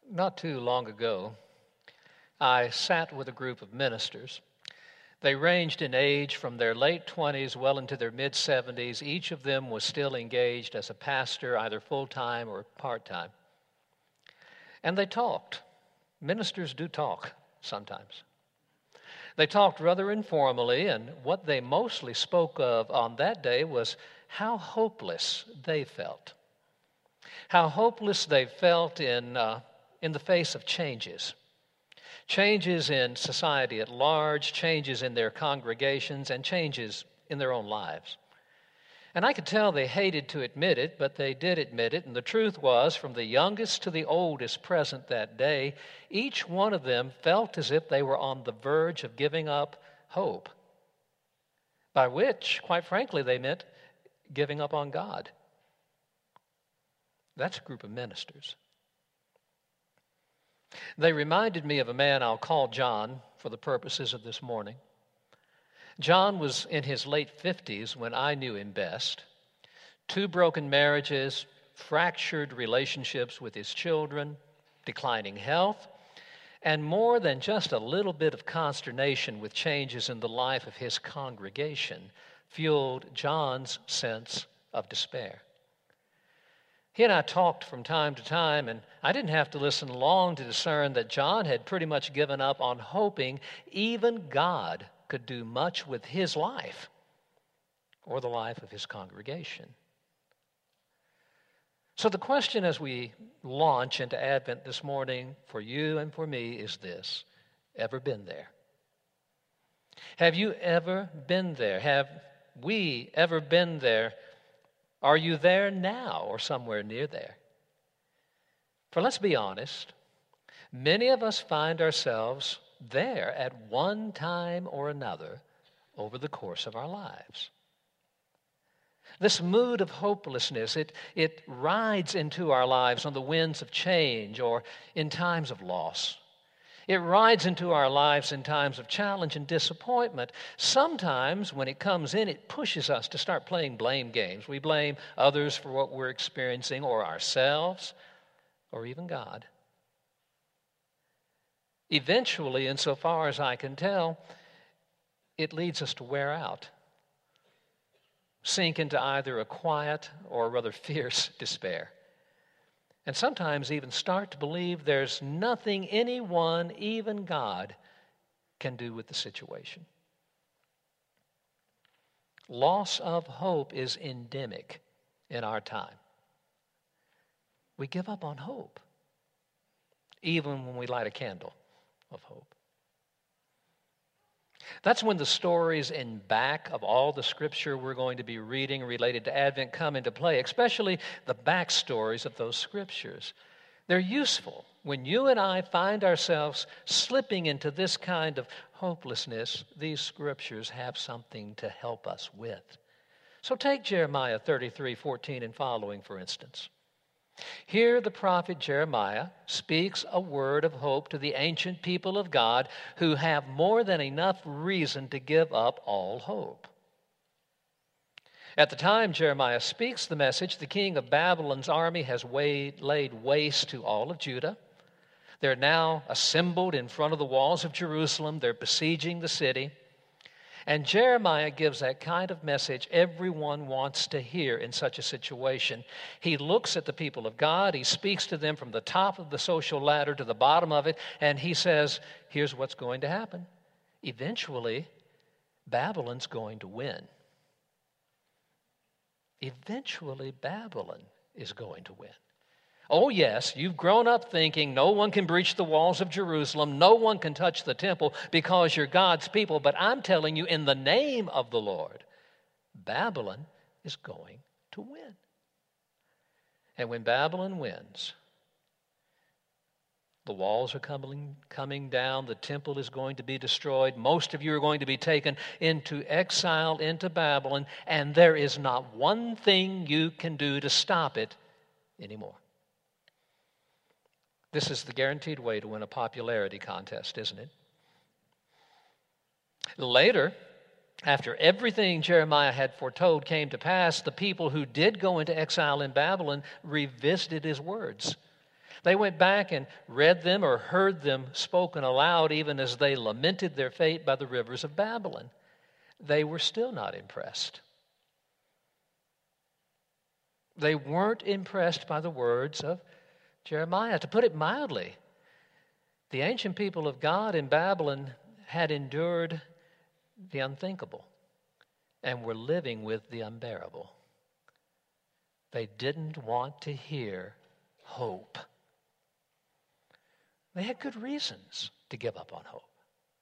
Not too long ago, I sat with a group of ministers. They ranged in age from their late 20s well into their mid-70s. Each of them was still engaged as a pastor, either full-time or part-time. And they talked. Ministers do talk sometimes. They talked rather informally, and what they mostly spoke of on that day was how hopeless they felt. How hopeless they felt in the face of changes. Changes in society at large, changes in their congregations, and changes in their own lives. And I could tell they hated to admit it, but they did admit it. And the truth was, from the youngest to the oldest present that day, each one of them felt as if they were on the verge of giving up hope. By which, quite frankly, they meant giving up on God. That's a group of ministers. They reminded me of a man I'll call John for the purposes of this morning. John was in his late 50s when I knew him best. 2 broken marriages, fractured relationships with his children, declining health, and more than just a little bit of consternation with changes in the life of his congregation fueled John's sense of despair. He and I talked from time to time, and I didn't have to listen long to discern that John had pretty much given up on hoping even God could do much with his life or the life of his congregation. So the question as we launch into Advent this morning for you and for me is this: ever been there? Have you ever been there? Have we ever been there? Are you there now or somewhere near there? For let's be honest, many of us find ourselves there at one time or another over the course of our lives. This mood of hopelessness, it rides into our lives on the winds of change or in times of loss. It rides into our lives in times of challenge and disappointment. Sometimes when it comes in, it pushes us to start playing blame games. We blame others for what we're experiencing, or ourselves, or even God. Eventually, insofar as I can tell, it leads us to wear out, sink into either a quiet or rather fierce despair. And sometimes even start to believe there's nothing anyone, even God, can do with the situation. Loss of hope is endemic in our time. We give up on hope, even when we light a candle of hope. That's when the stories in back of all the scripture we're going to be reading related to Advent come into play, especially the backstories of those scriptures. They're useful when you and I find ourselves slipping into this kind of hopelessness. These scriptures have something to help us with. So take Jeremiah 33:14 and following, for instance. Here the prophet Jeremiah speaks a word of hope to the ancient people of God who have more than enough reason to give up all hope. At the time Jeremiah speaks the message, the king of Babylon's army has laid waste to all of Judah. They're now assembled in front of the walls of Jerusalem. They're besieging the city. And Jeremiah gives that kind of message everyone wants to hear in such a situation. He looks at the people of God, he speaks to them from the top of the social ladder to the bottom of it, and he says, here's what's going to happen. Eventually, Babylon's going to win. Eventually, Babylon is going to win. Oh yes, you've grown up thinking no one can breach the walls of Jerusalem, no one can touch the temple because you're God's people, but I'm telling you, in the name of the Lord, Babylon is going to win. And when Babylon wins, the walls are coming down, the temple is going to be destroyed, most of you are going to be taken into exile into Babylon, and there is not one thing you can do to stop it anymore. This is the guaranteed way to win a popularity contest, isn't it? Later, after everything Jeremiah had foretold came to pass, the people who did go into exile in Babylon revisited his words. They went back and read them or heard them spoken aloud even as they lamented their fate by the rivers of Babylon. They were still not impressed. They weren't impressed by the words of Jeremiah. To put it mildly, the ancient people of God in Babylon had endured the unthinkable and were living with the unbearable. They didn't want to hear hope. They had good reasons to give up on hope.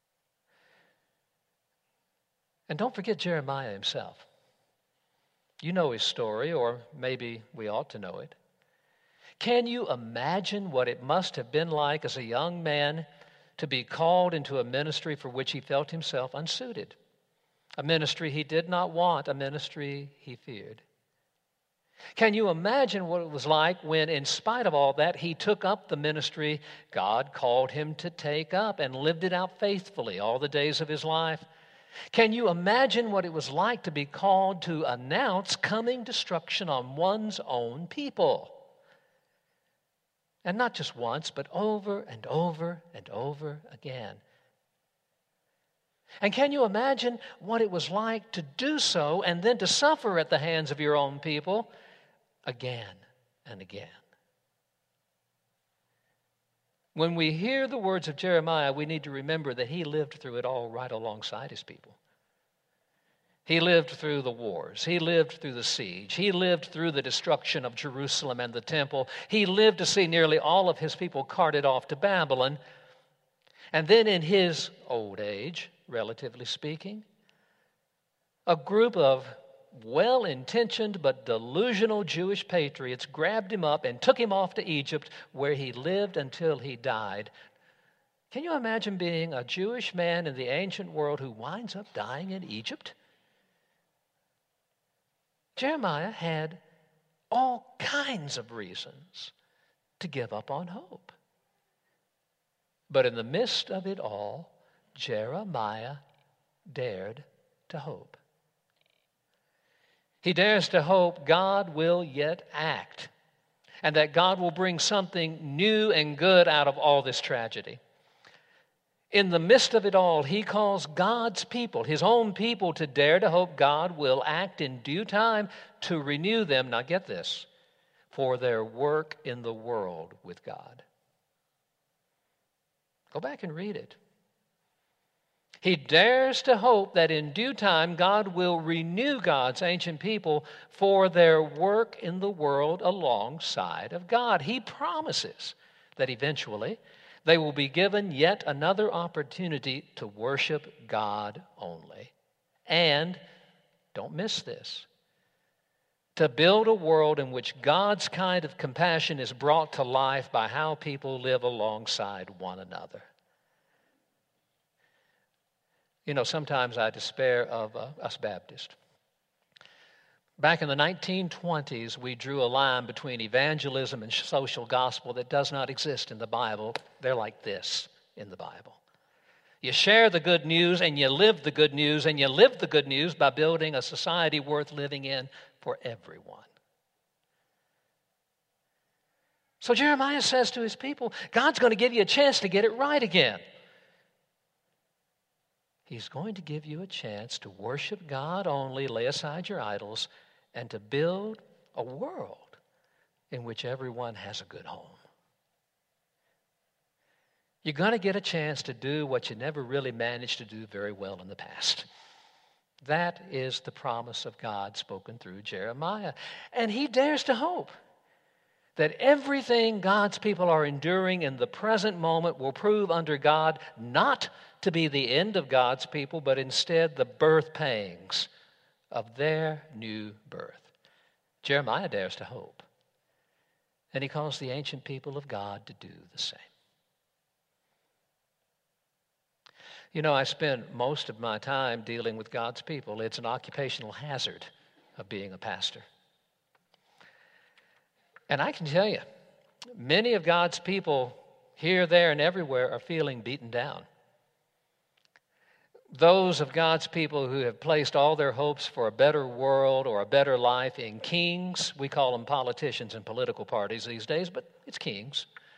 And don't forget Jeremiah himself. You know his story, or maybe we ought to know it. Can you imagine what it must have been like as a young man to be called into a ministry for which he felt himself unsuited? A ministry he did not want, a ministry he feared. Can you imagine what it was like when, in spite of all that, he took up the ministry God called him to take up and lived it out faithfully all the days of his life? Can you imagine what it was like to be called to announce coming destruction on one's own people? And not just once, but over and over and over again. And can you imagine what it was like to do so and then to suffer at the hands of your own people again and again? When we hear the words of Jeremiah, we need to remember that he lived through it all right alongside his people. He lived through the wars. He lived through the siege. He lived through the destruction of Jerusalem and the temple. He lived to see nearly all of his people carted off to Babylon. And then in his old age, relatively speaking, a group of well-intentioned but delusional Jewish patriots grabbed him up and took him off to Egypt, where he lived until he died. Can you imagine being a Jewish man in the ancient world who winds up dying in Egypt? Jeremiah had all kinds of reasons to give up on hope. But in the midst of it all, Jeremiah dared to hope. He dares to hope God will yet act, and that God will bring something new and good out of all this tragedy. In the midst of it all, he calls God's people, his own people, to dare to hope God will act in due time to renew them, now get this, for their work in the world with God. Go back and read it. He dares to hope that in due time God will renew God's ancient people for their work in the world alongside of God. He promises that eventually they will be given yet another opportunity to worship God only. And, don't miss this, to build a world in which God's kind of compassion is brought to life by how people live alongside one another. You know, sometimes I despair of us Baptists. Back in the 1920s, we drew a line between evangelism and social gospel that does not exist in the Bible. They're like this in the Bible. You share the good news and you live the good news, and you live the good news by building a society worth living in for everyone. So Jeremiah says to his people, God's going to give you a chance to get it right again. He's going to give you a chance to worship God only, lay aside your idols, and to build a world in which everyone has a good home. You're going to get a chance to do what you never really managed to do very well in the past. That is the promise of God spoken through Jeremiah. And he dares to hope that everything God's people are enduring in the present moment will prove under God not to be the end of God's people, but instead the birth pangs of their new birth. Jeremiah dares to hope. And he calls the ancient people of God to do the same. You know, I spend most of my time dealing with God's people. It's an occupational hazard of being a pastor. And I can tell you, many of God's people here, there, and everywhere are feeling beaten down. Those of God's people who have placed all their hopes for a better world or a better life in kings, we call them politicians and political parties these days, but it's kings,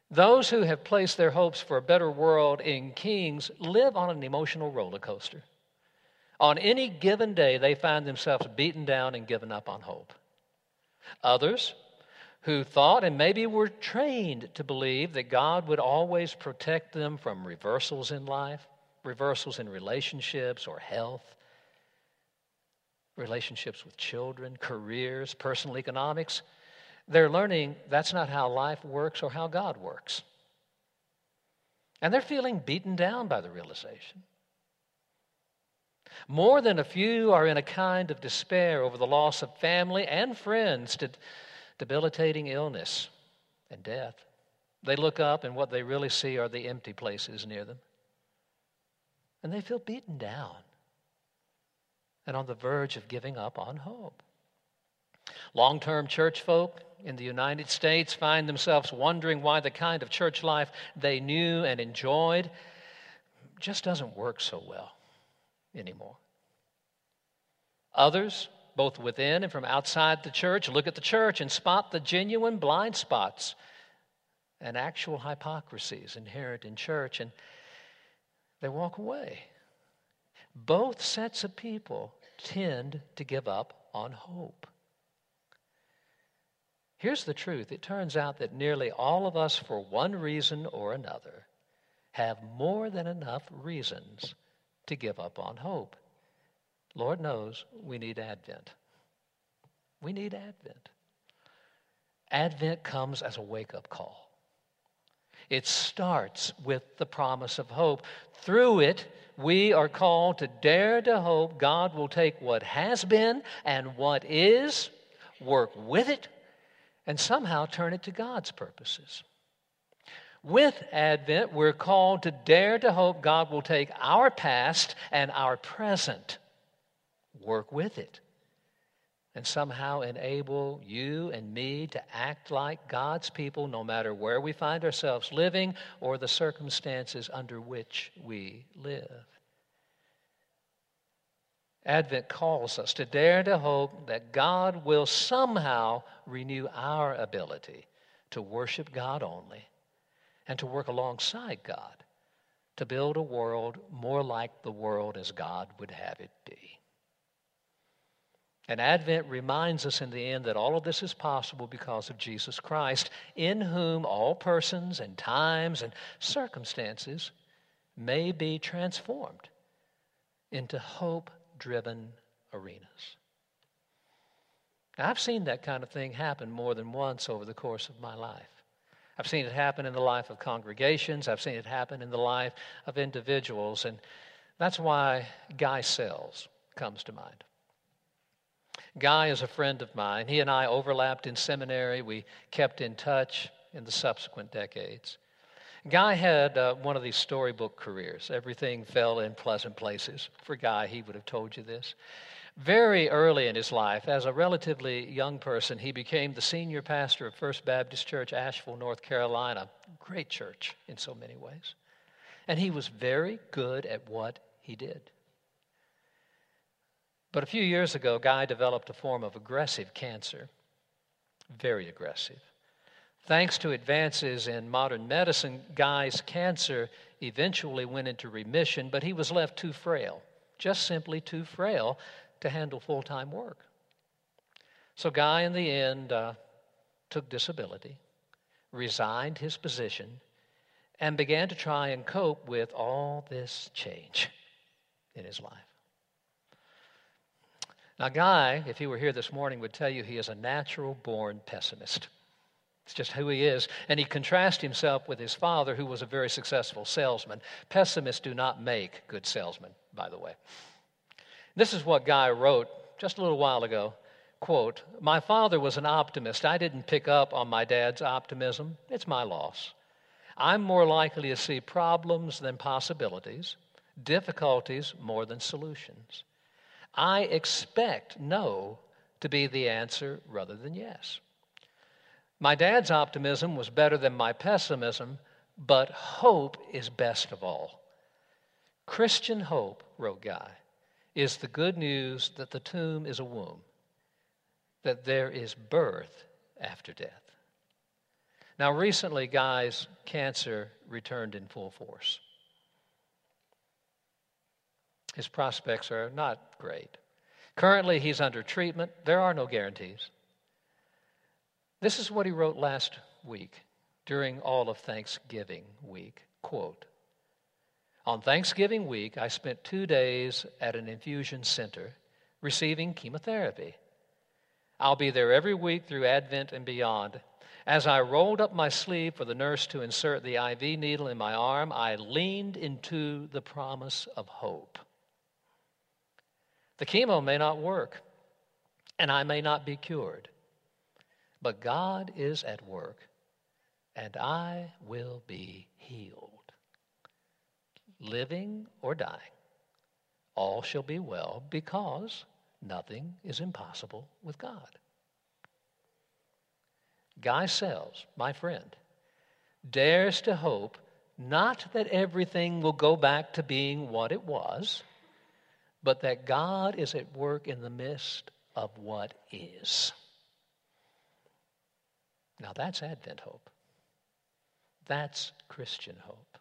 Those who have placed their hopes for a better world in kings live on an emotional roller coaster. On any given day, they find themselves beaten down and given up on hope. Others who thought and maybe were trained to believe that God would always protect them from reversals in life, reversals in relationships or health, relationships with children, careers, personal economics, they're learning that's not how life works or how God works. And they're feeling beaten down by the realization. More than a few are in a kind of despair over the loss of family and friends to debilitating illness and death. They look up and what they really see are the empty places near them. And they feel beaten down and on the verge of giving up on hope. Long-term church folk in the United States find themselves wondering why the kind of church life they knew and enjoyed just doesn't work so well anymore. Others, both within and from outside the church, look at the church and spot the genuine blind spots and actual hypocrisies inherent in church, and they walk away. Both sets of people tend to give up on hope. Here's the truth. It turns out that nearly all of us, for one reason or another, have more than enough reasons to give up on hope. Lord knows we need Advent. We need Advent. Advent comes as a wake-up call. It starts with the promise of hope. Through it, we are called to dare to hope God will take what has been and what is, work with it, and somehow turn it to God's purposes. With Advent, we're called to dare to hope God will take our past and our present, work with it, and somehow enable you and me to act like God's people no matter where we find ourselves living or the circumstances under which we live. Advent calls us to dare to hope that God will somehow renew our ability to worship God only and to work alongside God to build a world more like the world as God would have it be. And Advent reminds us in the end that all of this is possible because of Jesus Christ, in whom all persons and times and circumstances may be transformed into hope-driven arenas. Now, I've seen that kind of thing happen more than once over the course of my life. I've seen it happen in the life of congregations. I've seen it happen in the life of individuals. And that's why Guy Sells comes to mind. Guy is a friend of mine. He and I overlapped in seminary. We kept in touch in the subsequent decades. Guy had one of these storybook careers. Everything fell in pleasant places. For Guy, he would have told you this. Very early in his life, as a relatively young person, he became the senior pastor of First Baptist Church, Asheville, North Carolina. Great church in so many ways. And he was very good at what he did. But a few years ago, Guy developed a form of aggressive cancer, very aggressive. Thanks to advances in modern medicine, Guy's cancer eventually went into remission, but he was left too frail, just simply too frail to handle full-time work. So Guy, in the end, took disability, resigned his position, and began to try and cope with all this change in his life. Now, Guy, if he were here this morning, would tell you he is a natural-born pessimist. It's just who he is. And he contrasts himself with his father, who was a very successful salesman. Pessimists do not make good salesmen, by the way. This is what Guy wrote just a little while ago. Quote, "My father was an optimist. I didn't pick up on my dad's optimism. It's my loss. I'm more likely to see problems than possibilities, difficulties more than solutions. I expect no to be the answer rather than yes. My dad's optimism was better than my pessimism, but hope is best of all. Christian hope," wrote Guy, "is the good news that the tomb is a womb, that there is birth after death." Now, recently, Guy's cancer returned in full force. His prospects are not great. Currently, he's under treatment. There are no guarantees. This is what he wrote last week during all of Thanksgiving week. Quote, "On Thanksgiving week, I spent 2 days at an infusion center receiving chemotherapy. I'll be there every week through Advent and beyond. As I rolled up my sleeve for the nurse to insert the IV needle in my arm, I leaned into the promise of hope. The chemo may not work, and I may not be cured, but God is at work, and I will be healed. Living or dying, all shall be well, because nothing is impossible with God." Guy Sells, my friend, dares to hope not that everything will go back to being what it was, but that God is at work in the midst of what is. Now that's Advent hope. That's Christian hope.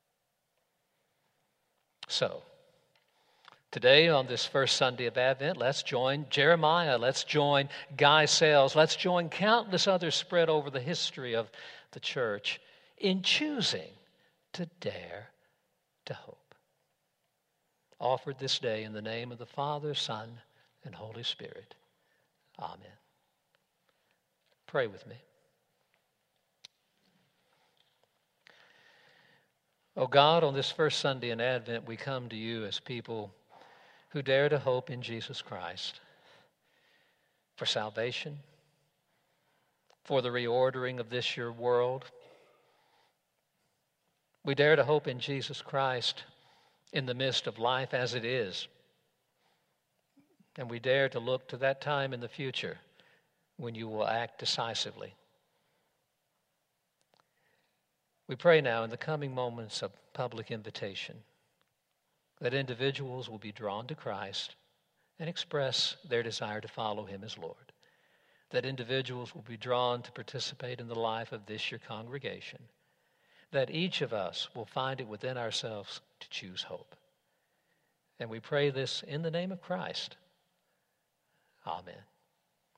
So, today on this first Sunday of Advent, let's join Jeremiah, let's join Guy Sells, let's join countless others spread over the history of the church in choosing to dare to hope. Offered this day in the name of the Father, Son, and Holy Spirit. Amen. Pray with me. Oh God, on this first Sunday in Advent, we come to you as people who dare to hope in Jesus Christ for salvation, for the reordering of this your world. We dare to hope in Jesus Christ in the midst of life as it is. And we dare to look to that time in the future when you will act decisively. We pray now in the coming moments of public invitation that individuals will be drawn to Christ and express their desire to follow him as Lord. That individuals will be drawn to participate in the life of this your congregation. That each of us will find it within ourselves to choose hope. And we pray this in the name of Christ. Amen.